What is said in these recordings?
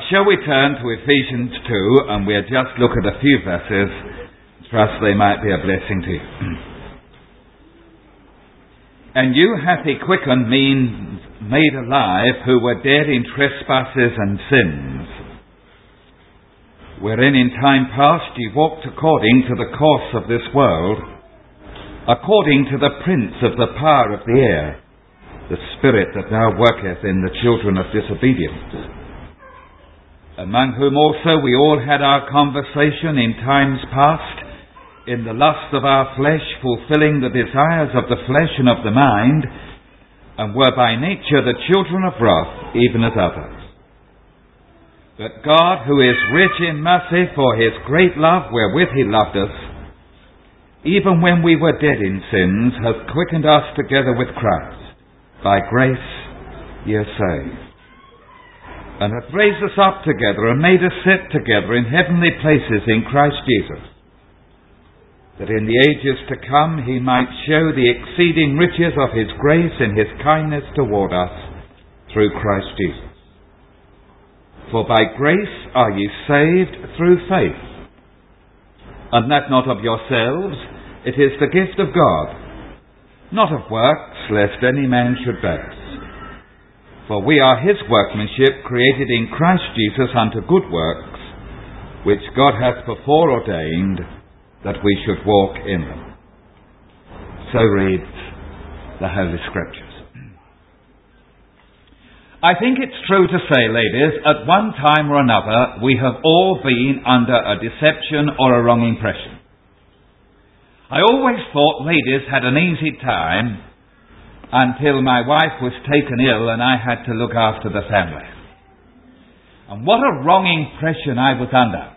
shall we turn to Ephesians 2, and we'll just look at a few verses. Trust they might be a blessing to you. And you hath he quickened, means made alive, who were dead in trespasses and sins, wherein in time past ye walked according to the course of this world, according to the prince of the power of the air, the spirit that now worketh in the children of disobedience, among whom also we all had our conversation in times past, in the lust of our flesh, fulfilling the desires of the flesh and of the mind, and were by nature the children of wrath, even as others. But God, who is rich in mercy, for his great love wherewith he loved us, even when we were dead in sins, hath quickened us together with Christ. By grace ye are saved, and hath raised us up together, and made us sit together in heavenly places in Christ Jesus, that in the ages to come he might show the exceeding riches of his grace in his kindness toward us through Christ Jesus. For by grace are ye saved through faith, and that not of yourselves, it is the gift of God, not of works, lest any man should boast. For we are his workmanship, created in Christ Jesus unto good works, which God hath before ordained that we should walk in them. So reads the Holy Scriptures. I think it's true to say, ladies, at one time or another we have all been under a deception or a wrong impression. I always thought ladies had an easy time until my wife was taken ill and I had to look after the family. And what a wrong impression I was under.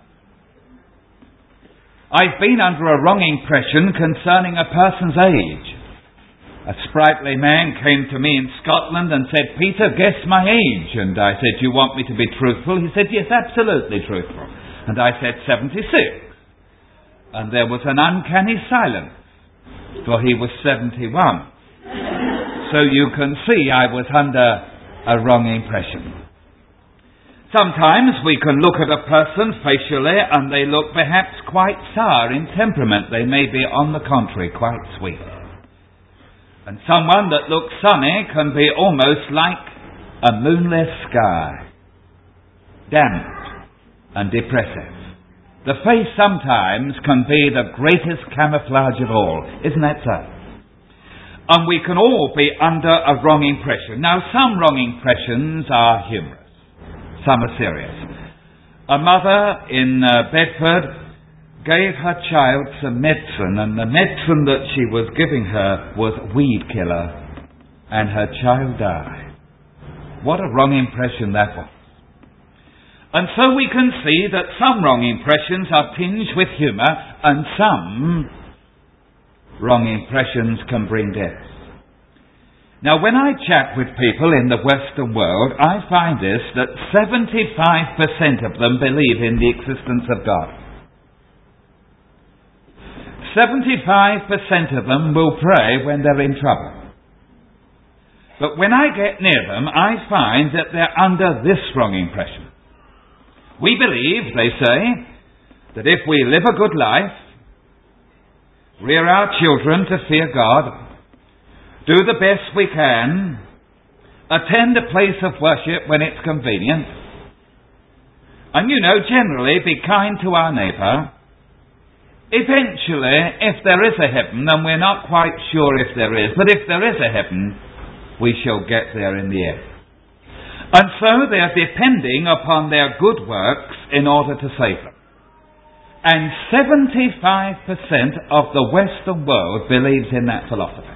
I've been under a wrong impression concerning a person's age. A sprightly man came to me in Scotland and said, "Peter, guess my age." And I said, "Do you want me to be truthful?" He said, "Yes, absolutely truthful." And I said, 76. And there was an uncanny silence, for he was 71. So you can see I was under a wrong impression. Sometimes we can look at a person facially and they look perhaps quite sour in temperament. They may be, on the contrary, quite sweet. And someone that looks sunny can be almost like a moonless sky, damp and depressive. The face sometimes can be the greatest camouflage of all. Isn't that so? And we can all be under a wrong impression. Now, some wrong impressions are humorous. Some are serious. A mother in Bedford gave her child some medicine, and the medicine that she was giving her was weed killer, and her child died. What a wrong impression that was. And so we can see that some wrong impressions are tinged with humour, and some wrong impressions can bring death. Now, when I chat with people in the Western world, I find this, that 75% of them believe in the existence of God. 75% of them will pray when they're in trouble. But when I get near them, I find that they're under this wrong impression. We believe, they say, that if we live a good life, rear our children to fear God, do the best we can, attend a place of worship when it's convenient, and generally be kind to our neighbour, eventually, if there is a heaven, and we're not quite sure if there is, but if there is a heaven, we shall get there in the end. And so they're depending upon their good works in order to save them. And 75% of the Western world believes in that philosophy.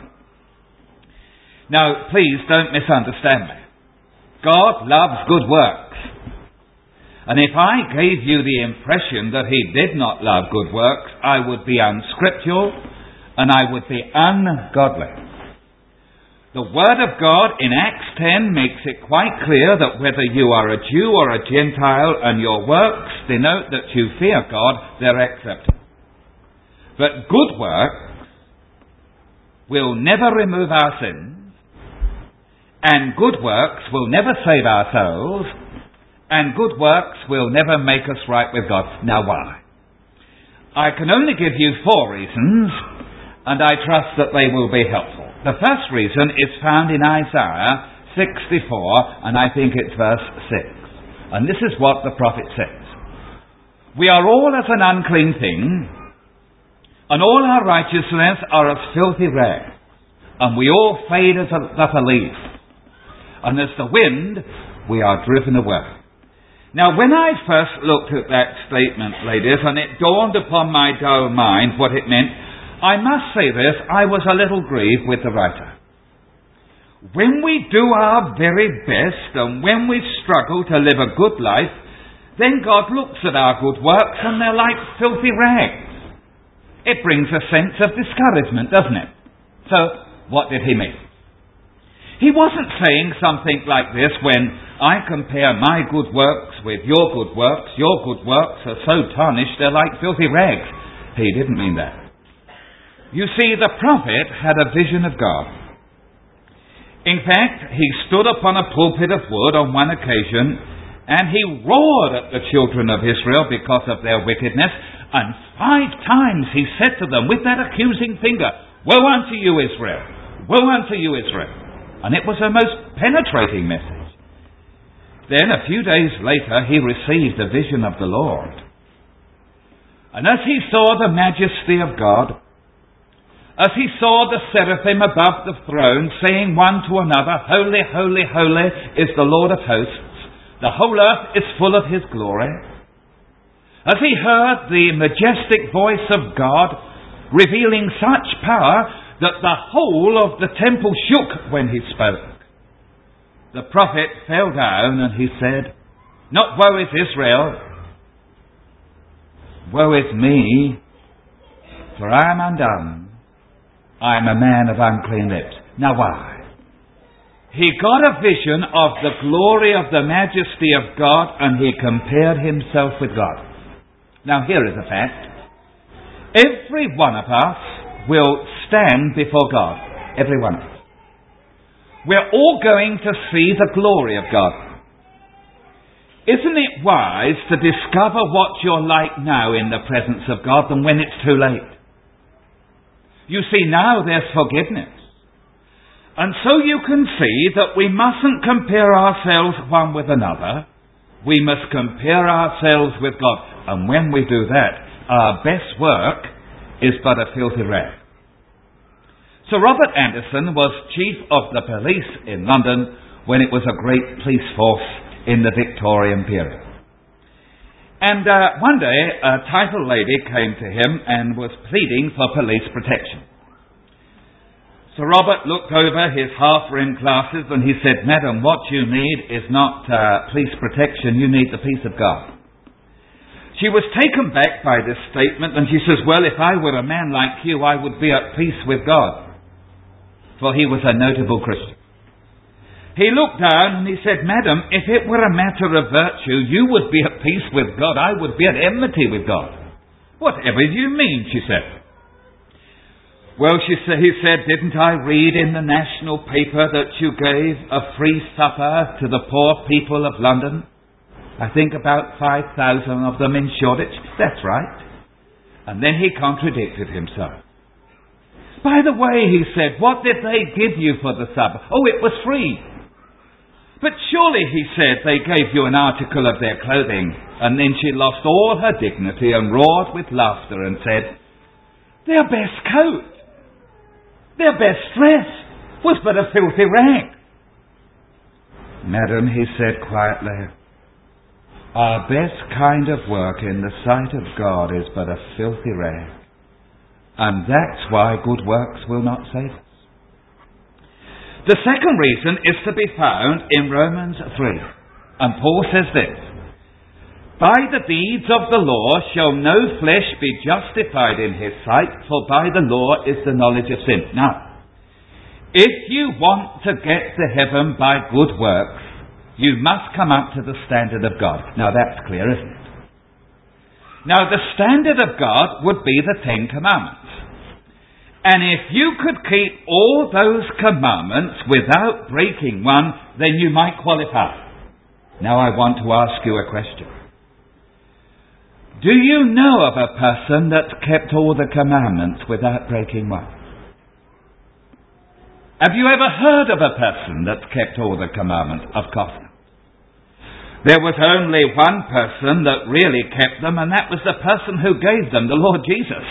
Now, please don't misunderstand me. God loves good works. And if I gave you the impression that he did not love good works, I would be unscriptural and I would be ungodly. The Word of God in Acts 10 makes it quite clear that whether you are a Jew or a Gentile and your works denote that you fear God, they're acceptable. But good works will never remove our sins, and good works will never save our souls, and good works will never make us right with God. Now why? I can only give you 4 reasons, and I trust that they will be helpful. The first reason is found in Isaiah 64, and I think it's verse 6. And this is what the prophet says. We are all as an unclean thing, and all our righteousness are as filthy rags, and we all fade as a leaf, and as the wind we are driven away. Now, when I first looked at that statement, ladies, and it dawned upon my dull mind what it meant, I must say this, I was a little grieved with the writer. When we do our very best, and when we struggle to live a good life, then God looks at our good works and they're like filthy rags. It brings a sense of discouragement, doesn't it? So, what did he mean? He wasn't saying something like this: when I compare my good works with your good works are so tarnished they're like filthy rags. He didn't mean that. You see, the prophet had a vision of God. In fact, he stood upon a pulpit of wood on one occasion, and he roared at the children of Israel because of their wickedness, and 5 times he said to them with that accusing finger, "Woe unto you, Israel! Woe unto you, Israel!" And it was a most penetrating message. Then, a few days later, he received a vision of the Lord. And as he saw the majesty of God, as he saw the seraphim above the throne, saying one to another, "Holy, holy, holy is the Lord of hosts. The whole earth is full of his glory." As he heard the majestic voice of God, revealing such power that the whole of the temple shook when he spoke, the prophet fell down and he said, "Not woe is Israel, woe is me, for I am undone. I am a man of unclean lips." Now why? He got a vision of the glory of the majesty of God, and he compared himself with God. Now here is a fact. Every one of us will stand before God. Every one of us. We're all going to see the glory of God. Isn't it wise to discover what you're like now in the presence of God than when it's too late? You see, now there's forgiveness. And so you can see that we mustn't compare ourselves one with another. We must compare ourselves with God. And when we do that, our best work is but a filthy rag. Sir Robert Anderson was chief of the police in London when it was a great police force in the Victorian period. And one day a titled lady came to him and was pleading for police protection. Sir Robert looked over his half-rimmed glasses and he said, "Madam, what you need is not police protection, you need the peace of God." She was taken back by this statement and she says, "Well, if I were a man like you, I would be at peace with God." For he was a notable Christian. He looked down and he said, "Madam, if it were a matter of virtue, you would be at peace with God. I would be at enmity with God." "Whatever do you mean?" she said. "Well," he said, "didn't I read in the national paper that you gave a free supper to the poor people of London? I think about 5,000 of them in Shoreditch." "That's right." And then he contradicted himself. "By the way," he said, "what did they give you for the supper?" "Oh, it was free." "But surely," he said, "they gave you an article of their clothing." And then she lost all her dignity and roared with laughter and said, "Their best coat, their best dress was but a filthy rag." "Madam," he said quietly, "our best kind of work in the sight of God is but a filthy rag. And that's why good works will not save us." The second reason is to be found in Romans 3. And Paul says this: "By the deeds of the law shall no flesh be justified in his sight, for by the law is the knowledge of sin." Now, if you want to get to heaven by good works, you must come up to the standard of God. Now that's clear, isn't it? Now the standard of God would be the 10 Commandments. And if you could keep all those commandments without breaking one, then you might qualify. Now I want to ask you a question. Do you know of a person that's kept all the commandments without breaking one? Have you ever heard of a person that's kept all the commandments? Of course not. There was only one person that really kept them, and that was the person who gave them, the Lord Jesus.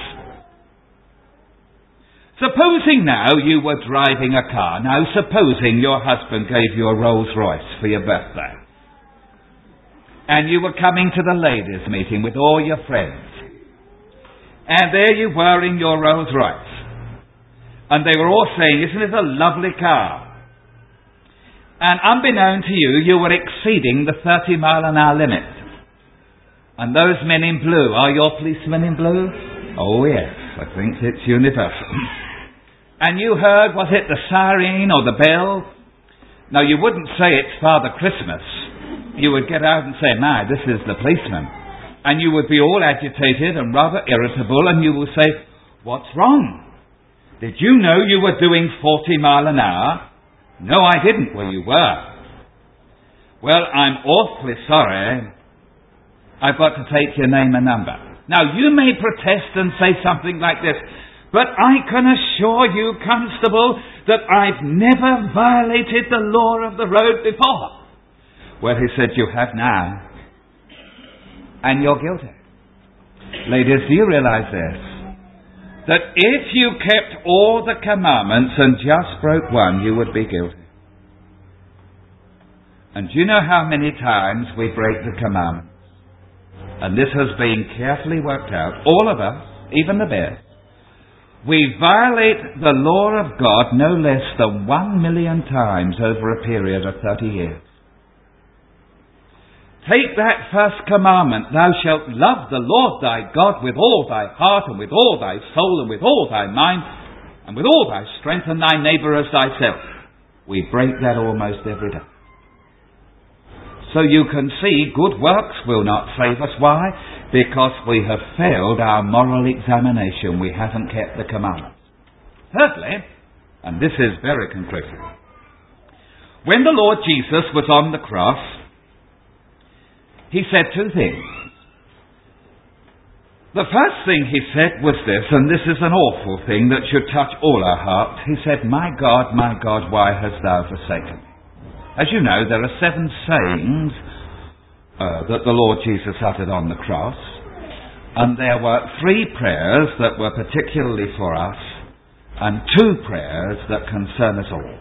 Supposing now you were driving a car. Now supposing your husband gave you a Rolls Royce for your birthday. And you were coming to the ladies' meeting with all your friends. And there you were in your Rolls Royce. And they were all saying, isn't it a lovely car? And unbeknown to you, you were exceeding the 30-mile-an-hour limit. And those men in blue, are your policemen in blue? Oh yes, I think it's universal. And you heard, was it the siren or the bell? Now you wouldn't say it's Father Christmas. You would get out and say, my, this is the policeman. And you would be all agitated and rather irritable, and you will say, what's wrong? Did you know you were doing 40 miles an hour? No, I didn't. Well, you were. Well, I'm awfully sorry. I've got to take your name and number. Now, you may protest and say something like this, but I can assure you, Constable, that I've never violated the law of the road before. Well, he said, you have now. And you're guilty. Ladies, do you realize this? That if you kept all the commandments and just broke one, you would be guilty. And do you know how many times we break the commandments? And this has been carefully worked out. All of us, even the best. We violate the law of God no less than 1 million times over a period of 30 years. Take that first commandment, thou shalt love the Lord thy God with all thy heart and with all thy soul and with all thy mind and with all thy strength, and thy neighbour as thyself. We break that almost every day. So you can see good works will not save us. Why? Because we have failed our moral examination. We haven't kept the commandments. Thirdly, and this is very conclusive, when the Lord Jesus was on the cross, he said two things. The first thing he said was this, and this is an awful thing that should touch all our hearts. He said, my God, why hast thou forsaken me? As you know, there are 7 sayings that the Lord Jesus uttered on the cross. And there were 3 prayers that were particularly for us, and 2 prayers that concern us all.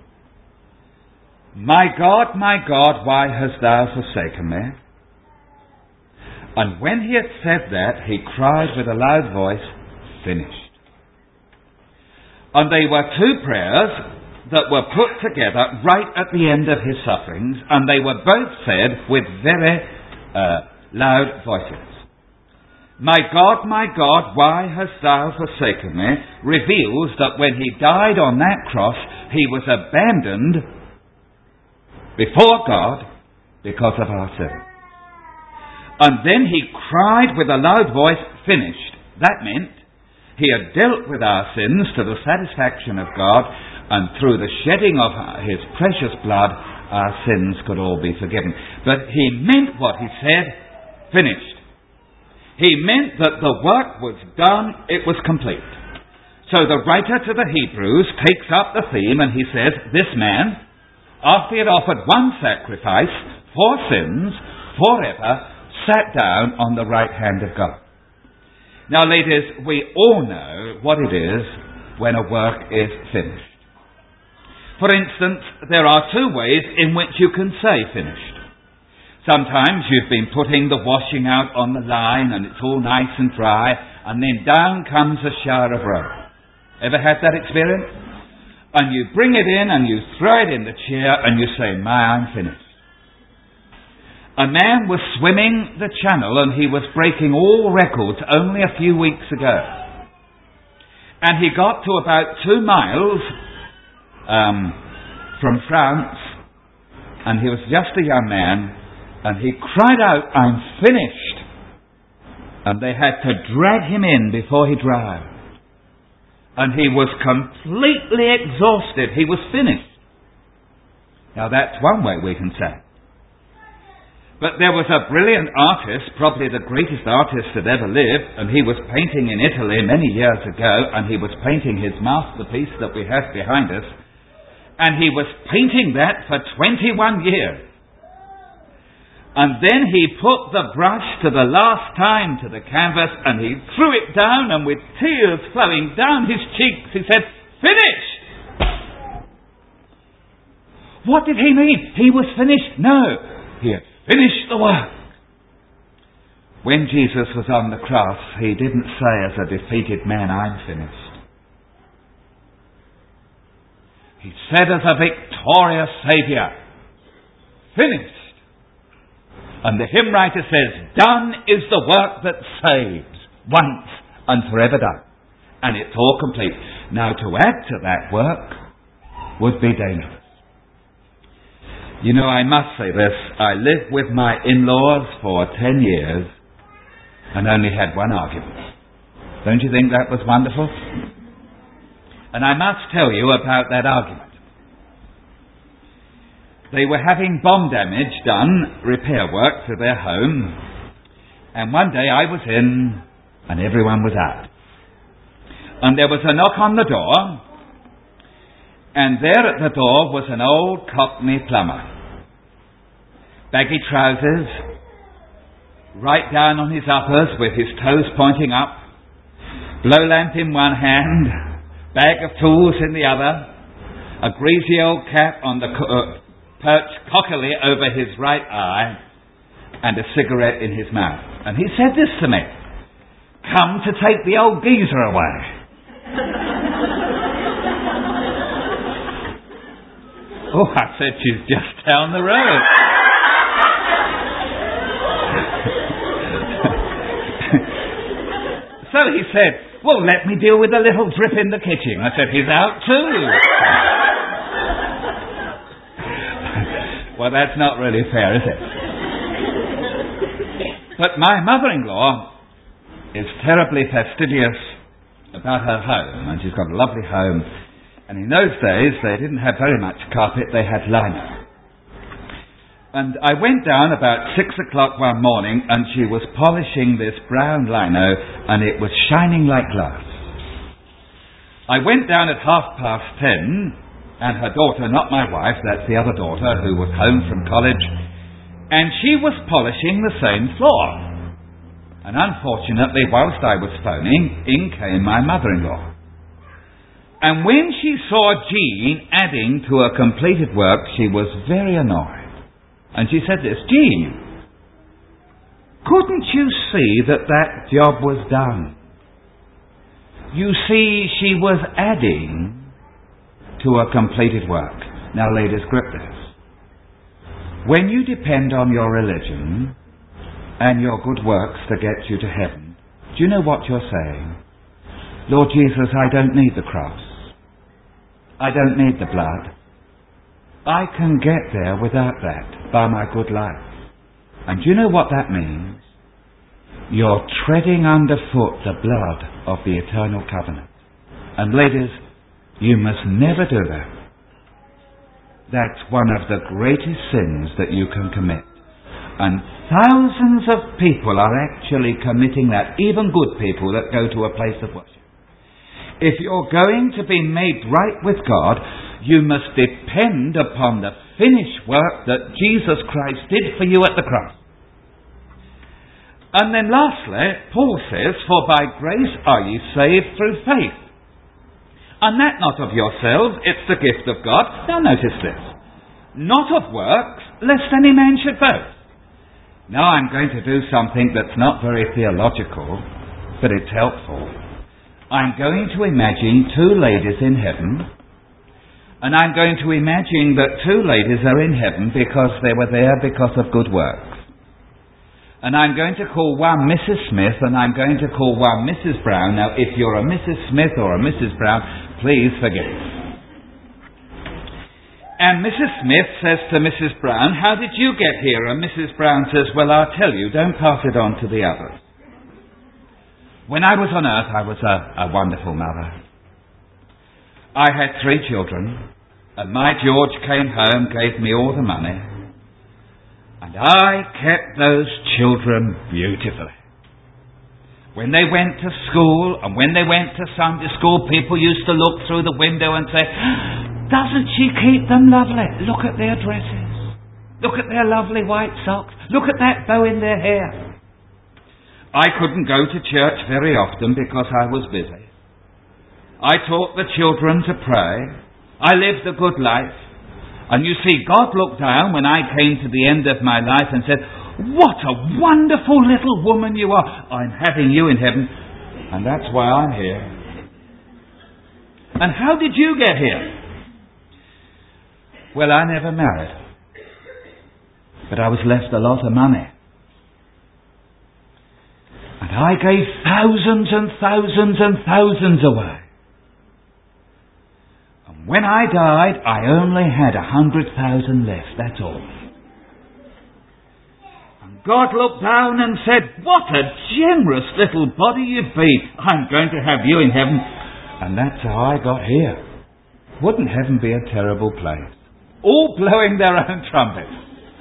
My God, why hast thou forsaken me? And when he had said that, he cried with a loud voice, finished. And they were 2 prayers that were put together right at the end of his sufferings, and they were both said with very loud voices. My God, why hast thou forsaken me? Reveals that when he died on that cross, he was abandoned before God because of our sin. And then he cried with a loud voice, finished. That meant he had dealt with our sins to the satisfaction of God, and through the shedding of his precious blood, our sins could all be forgiven. But he meant what he said, finished. He meant that the work was done, it was complete. So the writer to the Hebrews takes up the theme and he says, this man, after he had offered one sacrifice for sins, forever, sat down on the right hand of God. Now, ladies, we all know what it is when a work is finished. For instance, there are 2 ways in which you can say finished. Sometimes you've been putting the washing out on the line and it's all nice and dry, and then down comes a shower of rain. Ever had that experience? And you bring it in and you throw it in the chair and you say, my, I'm finished. A man was swimming the channel and he was breaking all records only a few weeks ago. And he got to about 2 miles from France, and he was just a young man, and he cried out, I'm finished. And they had to drag him in before he drowned. And he was completely exhausted. He was finished. Now that's one way we can say. But there was a brilliant artist, probably the greatest artist that ever lived, and he was painting in Italy many years ago, and he was painting his masterpiece that we have behind us, and he was painting that for 21 years. And then he put the brush to the last time to the canvas, and he threw it down, and with tears flowing down his cheeks, he said, "Finished!" What did he mean? He was finished? No. He had finished the work. When Jesus was on the cross, he didn't say as a defeated man, "I'm finished." He said as a victorious Saviour, "Finished." And the hymn writer says, "Done is the work that saves, once and forever done." And it's all complete. Now to add to that work would be dangerous. You know, I must say this. I lived with my in-laws for 10 years and only had one argument. Don't you think that was wonderful? And I must tell you about that argument. They were having bomb damage done, repair work to their home, and one day I was in and everyone was out. And there was a knock on the door, and there at the door was an old Cockney plumber. Baggy trousers, right down on his uppers with his toes pointing up, blow lamp in one hand, bag of tools in the other, a greasy old cap on the perched cockily over his right eye, and a cigarette in his mouth. And he said this to me, "Come to take the old geezer away." Oh, I said, "She's just down the road." So he said, "Well, let me deal with the little drip in the kitchen." I said, "He's out too." Well, that's not really fair, is it? But my mother-in-law is terribly fastidious about her home, and she's got a lovely home. And in those days, they didn't have very much carpet, they had lino. And I went down about 6 o'clock one morning, and she was polishing this brown lino, and it was shining like glass. I went down at 10:30, and her daughter, not my wife, that's the other daughter who was home from college, and she was polishing the same floor. And unfortunately, whilst I was phoning, in came my mother-in-law. And when she saw Jean adding to her completed work, she was very annoyed. And she said this, "Jean, couldn't you see that job was done? You see, she was adding to a completed work." Now, ladies, grip this. When you depend on your religion and your good works to get you to heaven, do you know what you're saying? "Lord Jesus, I don't need the cross. I don't need the blood. I can get there without that by my good life." And do you know what that means? You're treading underfoot the blood of the eternal covenant. And ladies, you must never do that. That's one of the greatest sins that you can commit. And thousands of people are actually committing that, even good people that go to a place of worship. If you're going to be made right with God, you must depend upon the finished work that Jesus Christ did for you at the cross. And then lastly, Paul says, "For by grace are ye saved through faith. And that not of yourselves, it's the gift of God." Now notice this. "Not of works, lest any man should boast." Now I'm going to do something that's not very theological, but it's helpful. I'm going to imagine two ladies in heaven, and I'm going to imagine that two ladies are in heaven because they were there because of good works. And I'm going to call one Mrs. Smith, and I'm going to call one Mrs. Brown. Now, if you're a Mrs. Smith or a Mrs. Brown, please forgive. And Mrs. Smith says to Mrs. Brown, "How did you get here?" And Mrs. Brown says, "Well, I'll tell you, don't pass it on to the others. When I was on earth, I was a wonderful mother. I had 3 children, and my George came home, gave me all the money. And I kept those children beautifully. When they went to school and when they went to Sunday school, people used to look through the window and say, doesn't she keep them lovely? Look at their dresses. Look at their lovely white socks. Look at that bow in their hair. I couldn't go to church very often because I was busy. I taught the children to pray. I lived a good life. And you see, God looked down when I came to the end of my life and said, what a wonderful little woman you are. I'm having you in heaven. And that's why I'm here. And how did you get here? Well, I never married. But I was left a lot of money. And I gave thousands and thousands and thousands away. And when I died, I only had 100,000 left, that's all. And God looked down and said, what a generous little body you've been. I'm going to have you in heaven. And that's how I got here. Wouldn't heaven be a terrible place? All blowing their own trumpets.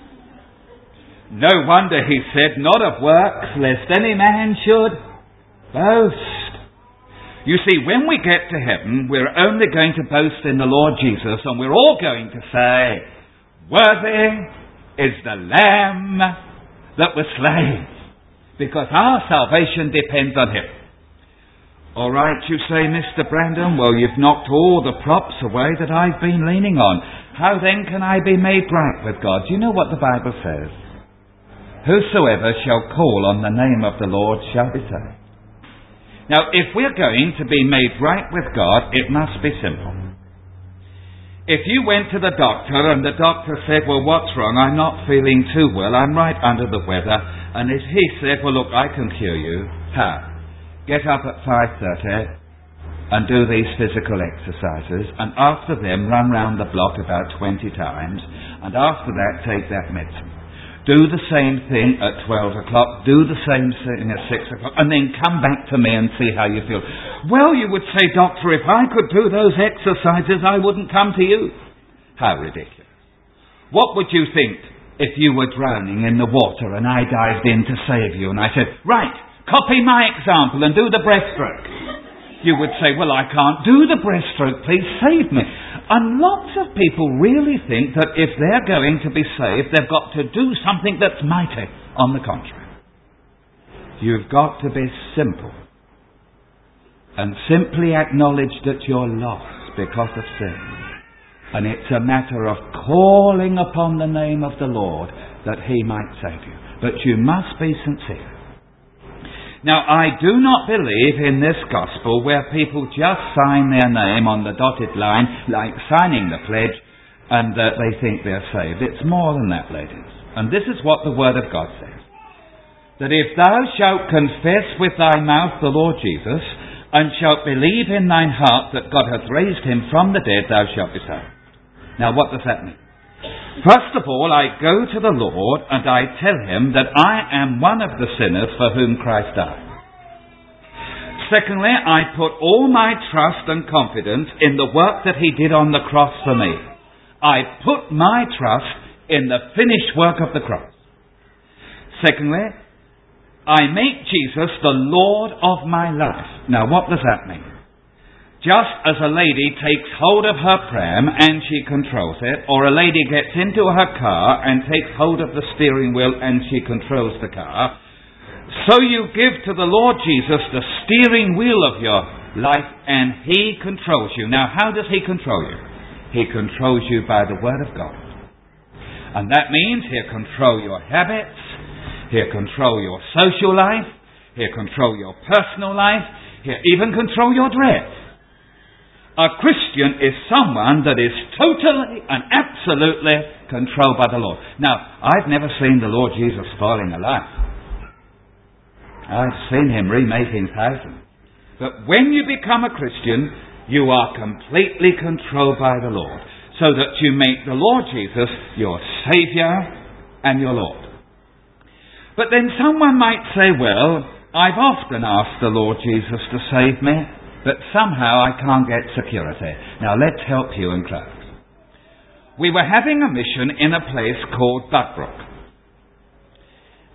No wonder he said, not of works, lest any man should boast. You see, when we get to heaven, we're only going to boast in the Lord Jesus, and we're all going to say, worthy is the Lamb that was slain, because our salvation depends on him. All right, you say, Mr. Brandon, well, you've knocked all the props away that I've been leaning on. How then can I be made right with God? Do you know what the Bible says? Whosoever shall call on the name of the Lord shall be saved. Now, if we're going to be made right with God, it must be simple. If you went to the doctor and the doctor said, well, what's wrong? I'm not feeling too well. I'm right under the weather. And if he said, well, look, I can cure you. How? Get up at 5:30 and do these physical exercises. And after them, run round the block about 20 times. And after that, take that medicine. Do the same thing at 12 o'clock. Do the same thing at 6 o'clock. And then come back to me and see how you feel. Well, you would say, doctor, if I could do those exercises, I wouldn't come to you. How ridiculous. What would you think if you were drowning in the water and I dived in to save you and I said, right, copy my example and do the breaststroke? You would say, well, I can't do the breaststroke. Please save me. And lots of people really think that if they're going to be saved, they've got to do something that's mighty. On the contrary. You've got to be simple. And simply acknowledge that you're lost because of sin. And it's a matter of calling upon the name of the Lord that he might save you. But you must be sincere. Now, I do not believe in this gospel where people just sign their name on the dotted line, like signing the pledge, and they think they're saved. It's more than that, ladies. And this is what the Word of God says. That if thou shalt confess with thy mouth the Lord Jesus, and shalt believe in thine heart that God hath raised him from the dead, thou shalt be saved. Now, what does that mean? First of all, I go to the Lord and I tell him that I am one of the sinners for whom Christ died. Secondly, I put all my trust and confidence in the work that he did on the cross for me. I put my trust in the finished work of the cross. Secondly, I make Jesus the Lord of my life. Now, what does that mean? Just as a lady takes hold of her pram and she controls it, or a lady gets into her car and takes hold of the steering wheel and she controls the car, so you give to the Lord Jesus the steering wheel of your life and he controls you. Now, how does he control you? He controls you by the Word of God. And that means he'll control your habits, he'll control your social life, he'll control your personal life, he'll even control your dress. A Christian is someone that is totally and absolutely controlled by the Lord. Now, I've never seen the Lord Jesus falling alive. I've seen him remaking thousands. But when you become a Christian, you are completely controlled by the Lord, so that you make the Lord Jesus your Saviour and your Lord. But then someone might say, well, I've often asked the Lord Jesus to save me, but somehow I can't get security. Now let's help you and close. We were having a mission in a place called Buckbrook.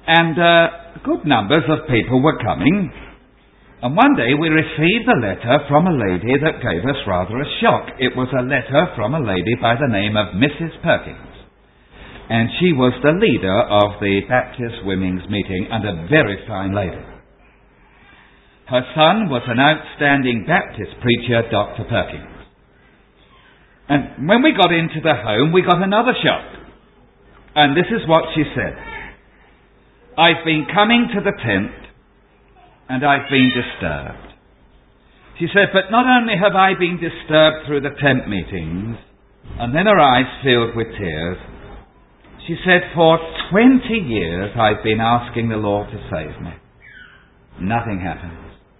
And good numbers of people were coming. And one day we received a letter from a lady that gave us rather a shock. It was a letter from a lady by the name of Mrs. Perkins. And she was the leader of the Baptist Women's Meeting and a very fine lady. Her son was an outstanding Baptist preacher, Dr. Perkins. And when we got into the home, we got another shock. And this is what she said. I've been coming to the tent and I've been disturbed. She said, but not only have I been disturbed through the tent meetings, and then her eyes filled with tears, she said, for 20 years I've been asking the Lord to save me. Nothing happens.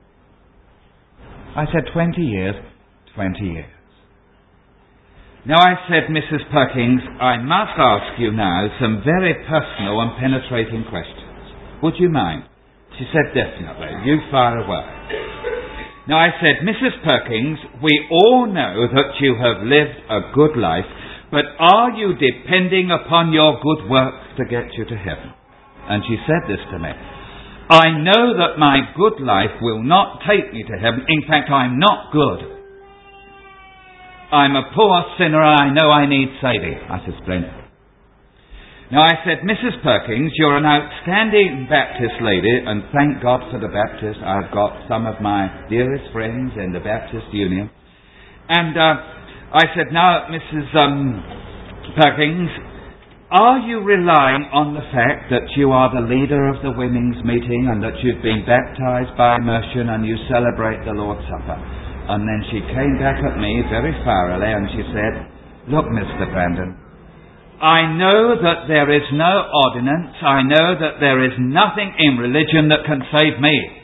I said, 20 years, 20 years. Now I said, Mrs. Perkins, I must ask you now some very personal and penetrating questions. Would you mind? She said, definitely. You fire away. Now I said, Mrs. Perkins, we all know that you have lived a good life, but are you depending upon your good works to get you to heaven? And she said this to me. I know that my good life will not take me to heaven. In fact, I'm not good. I'm a poor sinner and I know I need saving. I said, splendid. Now I said, Mrs. Perkins, you're an outstanding Baptist lady, and thank God for the Baptists. I've got some of my dearest friends in the Baptist Union. And I said, now, Mrs. Perkins, are you relying on the fact that you are the leader of the women's meeting and that you've been baptized by immersion and you celebrate the Lord's Supper? And then she came back at me very thoroughly and she said, look, Mr. Brandon, I know that there is no ordinance. I know that there is nothing in religion that can save me.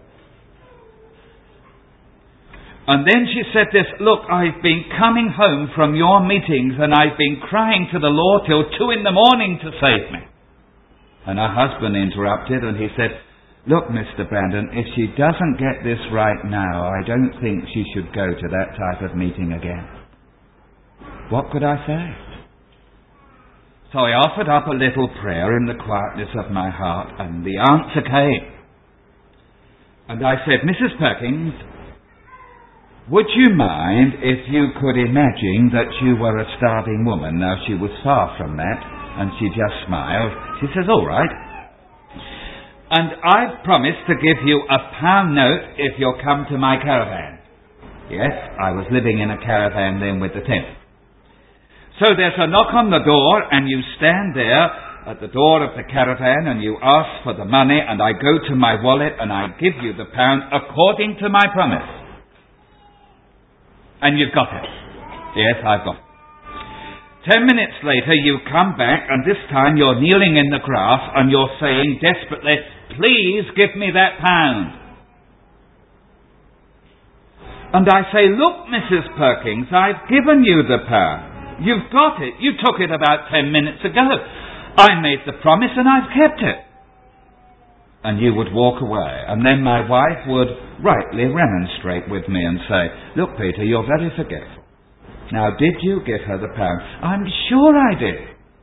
And then she said this, look, I've been coming home from your meetings and I've been crying to the Lord till 2 a.m. to save me. And her husband interrupted and he said, look, Mr. Brandon, if she doesn't get this right now, I don't think she should go to that type of meeting again. What could I say? So I offered up a little prayer in the quietness of my heart and the answer came. And I said, Mrs. Perkins, would you mind if you could imagine that you were a starving woman? Now, she was far from that, and she just smiled. She says, all right. And I've promised to give you £1 note if you'll come to my caravan. Yes, I was living in a caravan then with the tent. So there's a knock on the door, and you stand there at the door of the caravan, and you ask for the money, and I go to my wallet, and I give you the £1 according to my promise. And you've got it. Yes, I've got it. 10 minutes later, you come back, and this time you're kneeling in the grass, and you're saying desperately, please give me that £1. And I say, look, Mrs. Perkins, I've given you the £1. You've got it. You took it about 10 minutes ago. I made the promise, and I've kept it. And you would walk away. And then my wife would rightly remonstrate with me and say, look, Peter, you're very forgetful. Now, did you give her the £1? I'm sure I did.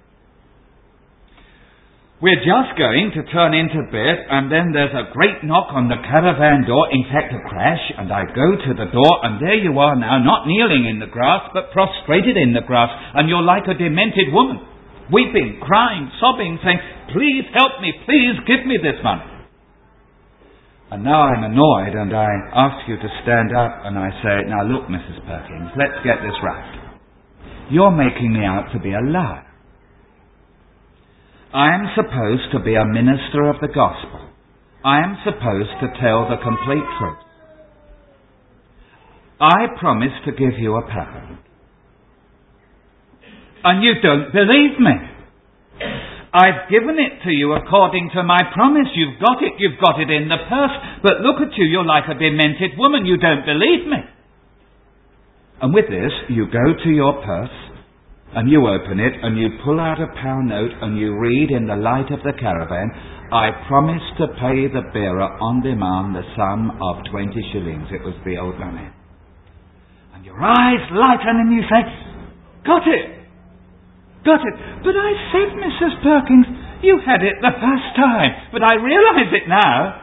We're just going to turn into bed, and then there's a great knock on the caravan door, in fact a crash, and I go to the door, and there you are now, not kneeling in the grass, but prostrated in the grass, and you're like a demented woman, weeping, crying, sobbing, saying, please help me, please give me this money. And now I'm annoyed, and I ask you to stand up, and I say, now look, Mrs. Perkins, let's get this right. You're making me out to be a liar. I am supposed to be a minister of the gospel. I am supposed to tell the complete truth. I promise to give you £1. And you don't believe me. I've given it to you according to my promise. You've got it in the purse. But look at you, you're like a demented woman. You don't believe me. And with this, you go to your purse, and you open it, and you pull out a £1 note, and you read in the light of the caravan, I promise to pay the bearer on demand the sum of 20 shillings. It was the old money. And your eyes lighten, and you say, got it. Got it. But I said, Mrs. Perkins, You had it the first time, but I realise it now.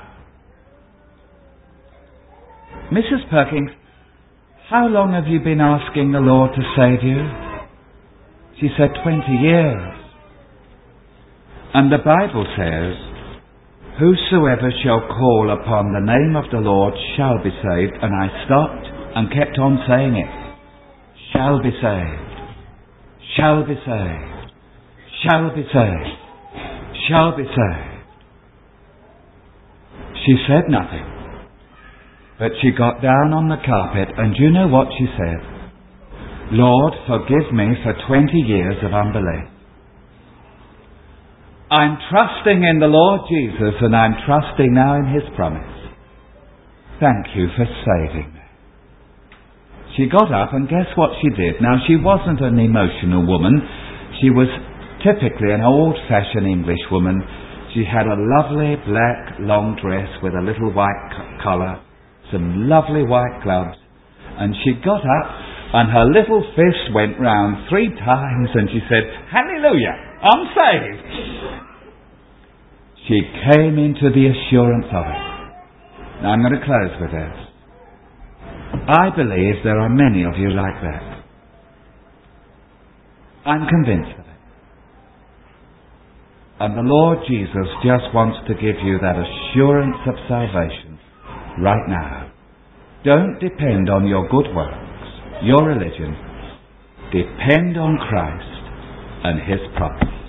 Mrs. Perkins, how long have you been asking the Lord to save you? She said 20 years. And the Bible says, whosoever shall call upon the name of the Lord shall be saved. And I stopped and kept on saying it. Shall be saved. Shall be saved. Shall be saved. Shall be saved. She said nothing. But she got down on the carpet, and you know what she said? Lord, forgive me for 20 years of unbelief. I'm trusting in the Lord Jesus, and I'm trusting now in His promise. Thank you for saving me. She got up, and guess what she did? Now, she wasn't an emotional woman. She was typically an old-fashioned English woman. She had a lovely black long dress with a little white collar, some lovely white gloves, and she got up, and her little fist went round 3 times, and she said, Hallelujah, I'm saved. She came into the assurance of it. Now I'm going to close with this. I believe there are many of you like that. I'm convinced of it. And the Lord Jesus just wants to give you that assurance of salvation right now. Don't depend on your good works, your religion. Depend on Christ and His promise.